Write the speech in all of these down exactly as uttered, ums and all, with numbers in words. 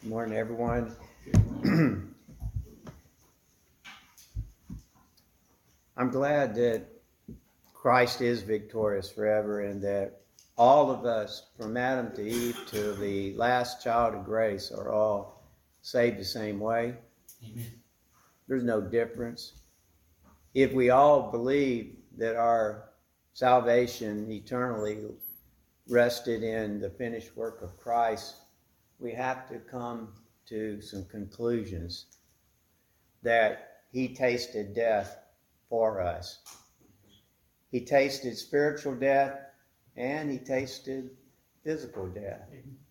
Good morning, everyone. I'm glad that Christ is victorious forever and that all of us, from Adam to Eve to the last child of grace, are all saved the same way. Amen. There's no difference. If we all believe that our salvation eternally rested in the finished work of Christ, we have to come to some conclusions that he tasted death for us. He tasted spiritual death and he tasted physical death.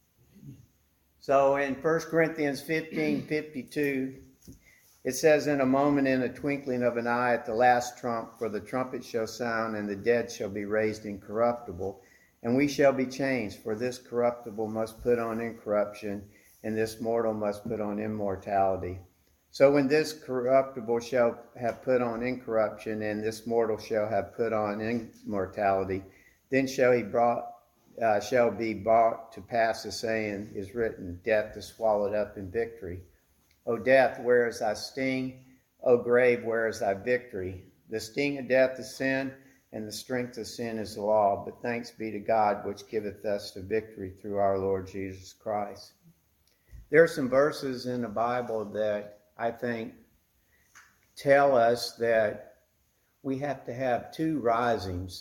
So in First Corinthians fifteen fifty-two, it says, "In a moment, in a twinkling of an eye, at the last trump, for the trumpet shall sound, and the dead shall be raised incorruptible, and we shall be changed. For this corruptible must put on incorruption, and this mortal must put on immortality. So when this corruptible shall have put on incorruption, and this mortal shall have put on immortality, then shall he brought uh, shall be brought to pass the saying is written, death is swallowed up in victory. O death, where is thy sting? O grave, where is thy victory? The sting of death is sin, and the strength of sin is the law. But thanks be to God, which giveth us the victory through our Lord Jesus Christ." There are some verses in the Bible that I think tell us that we have to have two risings.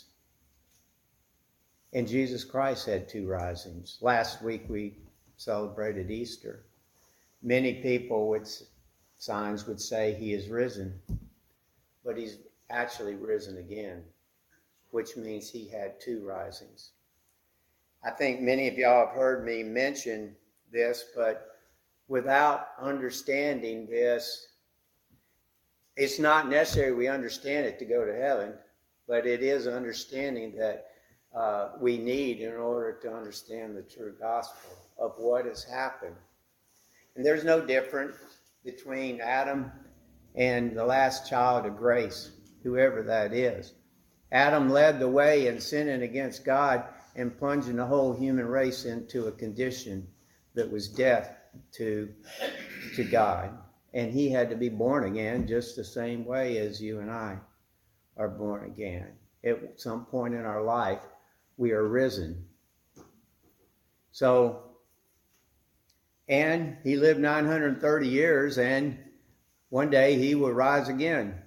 And Jesus Christ had two risings. Last week we celebrated Easter. Many people with signs would say he is risen, but he's actually risen again, which means he had two risings. I think many of y'all have heard me mention this, but without understanding this, it's not necessary we understand it to go to heaven, but it is understanding that uh, we need in order to understand the true gospel of what has happened. And there's no difference between Adam and the last child of grace, whoever that is. Adam led the way in sinning against God and plunging the whole human race into a condition that was death to, to God. And he had to be born again just the same way as you and I are born again. At some point in our life, we are risen. So, and he lived nine hundred thirty years, and one day he will rise again.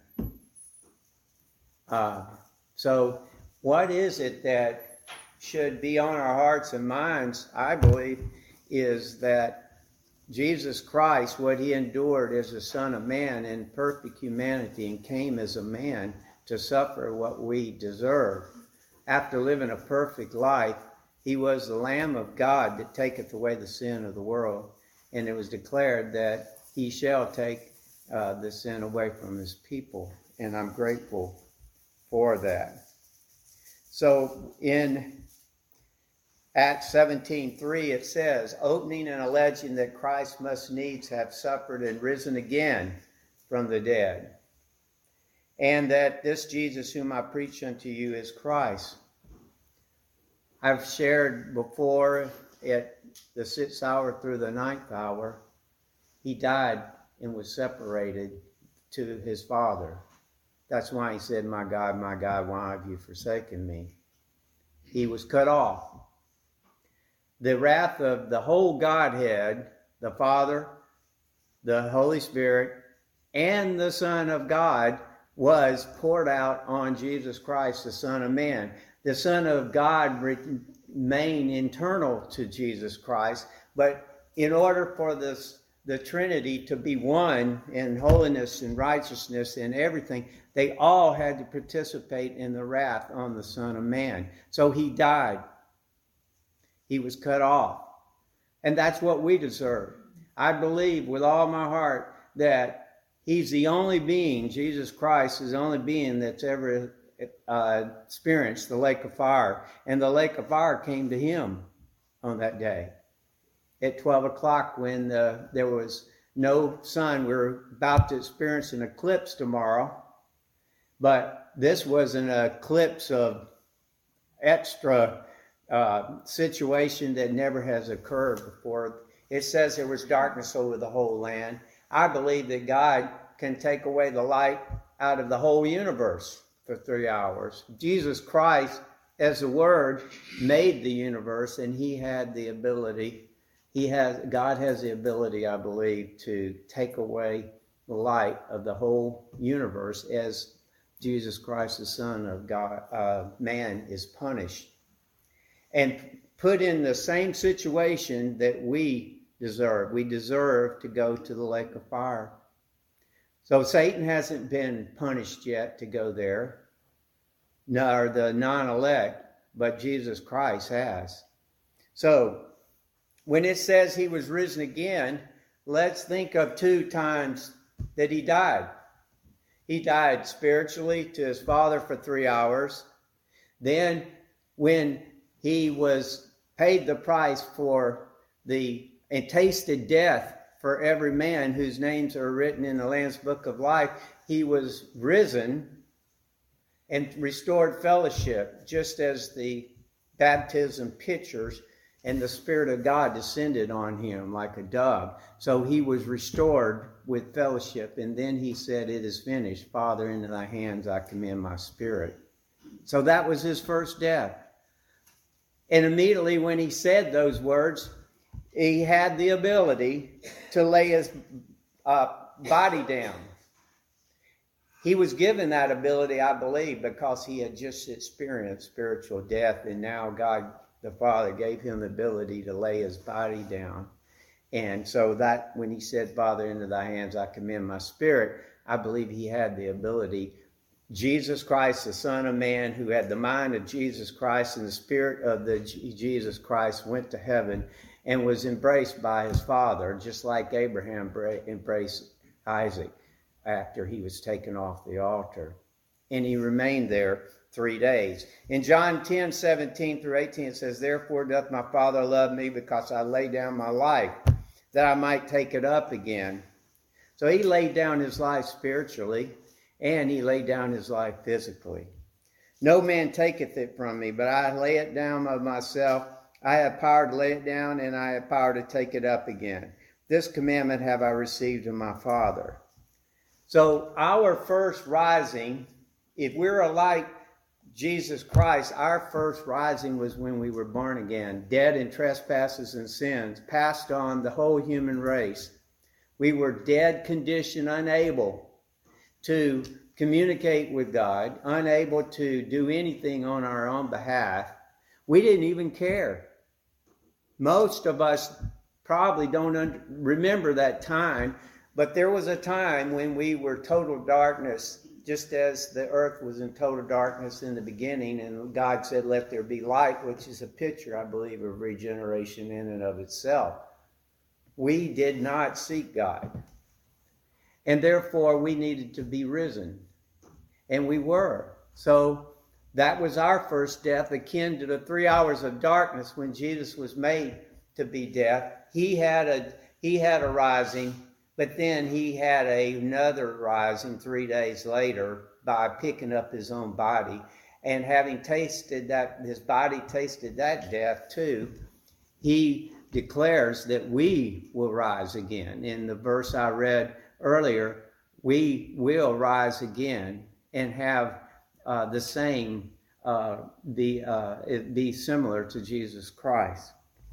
Uh, so what is it that should be on our hearts and minds, I believe, is that Jesus Christ, what he endured as the Son of Man in perfect humanity and came as a man to suffer what we deserve. After living a perfect life, he was the Lamb of God that taketh away the sin of the world. And it was declared that he shall take uh, the sin away from his people. And I'm grateful for that. So in Acts seventeen three, it says, "Opening and alleging that Christ must needs have suffered and risen again from the dead, and that this Jesus whom I preach unto you is Christ." I've shared before at the sixth hour through the ninth hour, he died and was separated to his Father. That's why he said, "My God, my God, why have you forsaken me?" He was cut off. The wrath of the whole Godhead, the Father, the Holy Spirit, and the Son of God, was poured out on Jesus Christ, the Son of Man. The Son of God remained internal to Jesus Christ, but in order for this, the Trinity to be one in holiness and righteousness and everything, they all had to participate in the wrath on the Son of Man. So he died. He was cut off. And that's what we deserve. I believe with all my heart that he's the only being, Jesus Christ is the only being that's ever uh, experienced the lake of fire. And the lake of fire came to him on that day at twelve o'clock when uh, there was no sun. We're about to experience an eclipse tomorrow. But this was an eclipse of extra uh, situation that never has occurred before It says there was darkness over the whole land. I believe that God can take away the light out of the whole universe for three hours. Jesus Christ, as the Word, made the universe, and he had the ability, he has, God has the ability, I believe, to take away the light of the whole universe as Jesus Christ, the Son of God, uh, man, is punished and put in the same situation that we deserve. We deserve to go to the lake of fire. So Satan hasn't been punished yet to go there, nor the non-elect, but Jesus Christ has. So when it says he was risen again, let's think of two times that he died. He died spiritually to his Father for three hours. Then when he was paid the price for the and tasted death for every man whose names are written in the Lamb's Book of Life, he was risen and restored fellowship, just as the baptism pictures, and the Spirit of God descended on him like a dove. So he was restored with fellowship, and then he said, "It is finished. Father, into thy hands I commend my spirit." So that was his first death. And immediately when he said those words, he had the ability to lay his uh, body down. He was given that ability, I believe, because he had just experienced spiritual death, and now God the Father gave him the ability to lay his body down. And so that when he said, "Father, into thy hands I commend my spirit," I believe he had the ability. Jesus Christ, the Son of Man, who had the mind of Jesus Christ and the spirit of the G- Jesus Christ, went to heaven and was embraced by his Father, just like Abraham bra- embraced Isaac after he was taken off the altar. And he remained there three days. In John ten, seventeen through eighteen, it says, "Therefore doth my Father love me, because I lay down my life, that I might take it up again." So he laid down his life spiritually, and he laid down his life physically. "No man taketh it from me, but I lay it down of myself. I have power to lay it down, and I have power to take it up again. This commandment have I received of my Father." So our first rising, if we're like Jesus Christ, our first rising was when we were born again, dead in trespasses and sins, passed on the whole human race. We were dead condition, unable to communicate with God, unable to do anything on our own behalf. We didn't even care. Most of us probably don't un- remember that time, but there was a time when we were total darkness, just as the earth was in total darkness in the beginning, and God said, "Let there be light," which is a picture, I believe, of regeneration in and of itself. We did not seek God, and therefore we needed to be risen, and we were. So that was our first death, akin to the three hours of darkness when Jesus was made to be death. He had a he had a rising, but then he had a, another rising three days later by picking up his own body, and having tasted that, his body tasted that death too. He declares that we will rise again. In the verse I read earlier, we will rise again and have uh, the same, uh, be, uh, it be similar to Jesus Christ.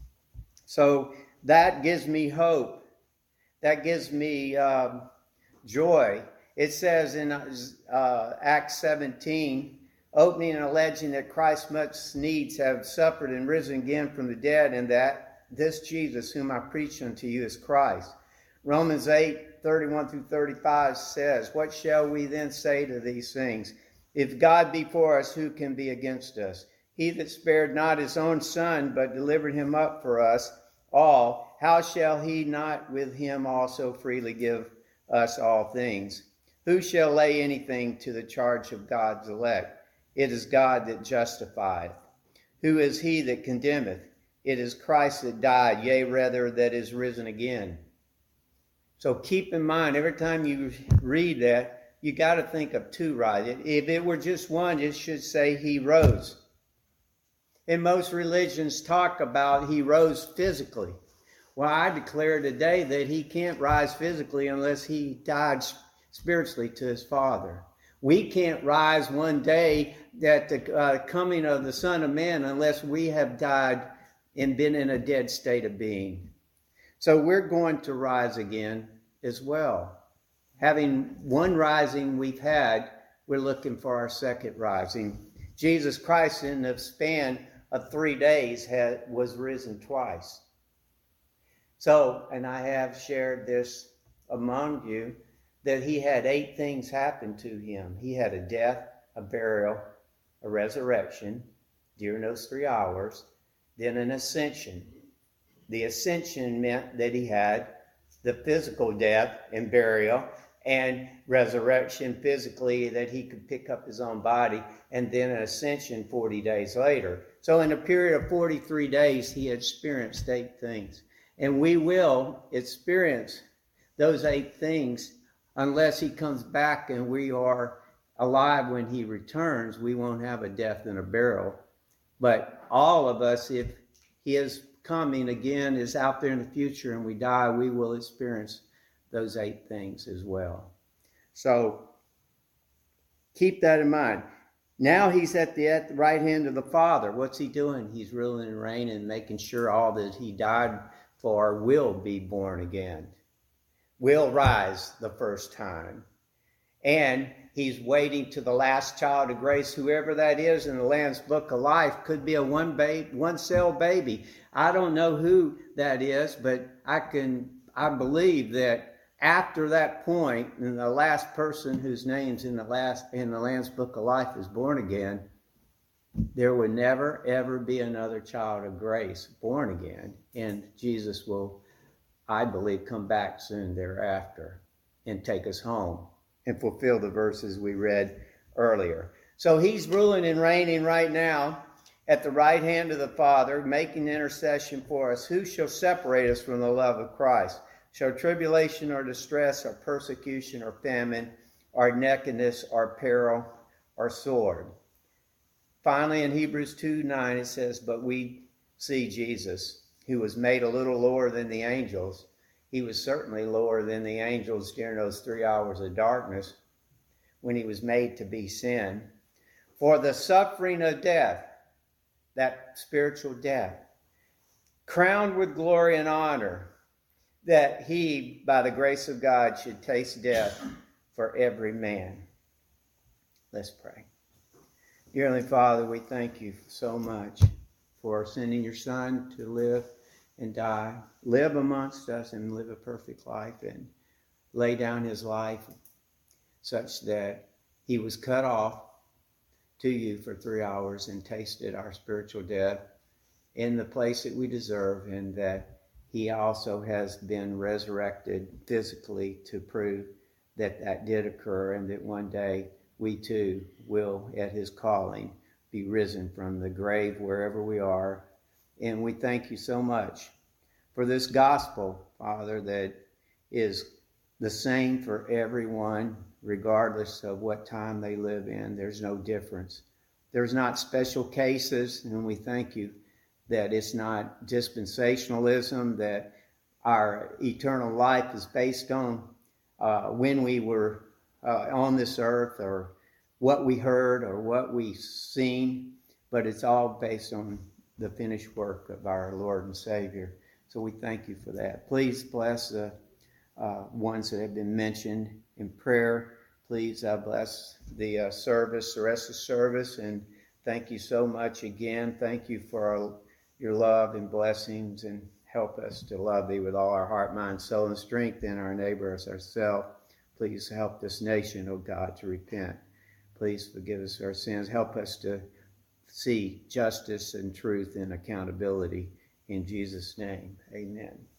So that gives me hope. That gives me uh, joy. It says in uh, Acts seventeen, opening and alleging that Christ must needs have suffered and risen again from the dead, and that this Jesus whom I preach unto you is Christ. Romans eight, thirty-one through thirty-five says, "What shall we then say to these things? If God be for us, who can be against us? He that spared not his own Son, but delivered him up for us all, how shall he not with him also freely give us all things? Who shall lay anything to the charge of God's elect? It is God that justifieth. Who is he that condemneth? It is Christ that died, yea, rather, that is risen again." So keep in mind, every time you read that, you got to think of two, right? If it were just one, it should say he rose. And most religions talk about he rose physically. Well, I declare today that he can't rise physically unless he died spiritually to his Father. We can't rise one day at the uh, coming of the Son of Man unless we have died and been in a dead state of being. So we're going to rise again as well. Having one rising we've had, we're looking for our second rising. Jesus Christ, in the span of three days, had, was risen twice. So, and I have shared this among you, that he had eight things happen to him. He had a death, a burial, a resurrection during those three hours, then an ascension. The ascension meant that he had the physical death and burial, and resurrection physically, that he could pick up his own body, and then an ascension forty days later. So in a period of forty-three days, he experienced eight things. And we will experience those eight things unless he comes back and we are alive when he returns. We won't have a death and a burial. But all of us, if his coming again is out there in the future and we die, we will experience those eight things as well. So keep that in mind. Now he's at the, at the right hand of the Father. What's he doing? He's ruling and reigning, making sure all that he died for will be born again, will rise the first time. And he's waiting to the last child of grace, whoever that is in the Lamb's Book of Life. Could be a one babe, one cell baby. I don't know who that is, but I can, I believe that after that point, and the last person whose name's in the last in the Lamb's Book of Life is born again, there would never ever be another child of grace born again, and Jesus will, I believe, come back soon thereafter and take us home and fulfill the verses we read earlier. So he's ruling and reigning right now at the right hand of the Father, making intercession for us. Who shall separate us from the love of Christ? Shall tribulation or distress or persecution or famine or nakedness or peril or sword? Finally, in Hebrews two nine, it says, but we see Jesus, who was made a little lower than the angels. He was certainly lower than the angels during those three hours of darkness when he was made to be sin. For the suffering of death, that spiritual death, crowned with glory and honor, that he, by the grace of God, should taste death for every man. Let's pray. Dear Heavenly Father, we thank you so much for sending your Son to live and die, live amongst us and live a perfect life, and lay down his life such that he was cut off to you for three hours and tasted our spiritual death in the place that we deserve, and that he also has been resurrected physically to prove that that did occur, and that one day we too will, at his calling, be risen from the grave wherever we are. And we thank you so much for this gospel, Father, that is the same for everyone, regardless of what time they live in. There's no difference. There's not special cases, and we thank you that it's not dispensationalism, that our eternal life is based on uh, when we were uh, on this earth, or what we heard, or what we seen, but it's all based on the finished work of our Lord and Savior. So we thank you for that. Please bless the uh, ones that have been mentioned in prayer. Please uh, bless the uh, service, the rest of the service, and thank you so much again. Thank you for our your love and blessings, and help us to love thee with all our heart, mind, soul, and strength, and our neighbor as ourselves. Please help this nation, O God, to repent. Please forgive us our sins. Help us to see justice and truth and accountability. In Jesus' name, amen.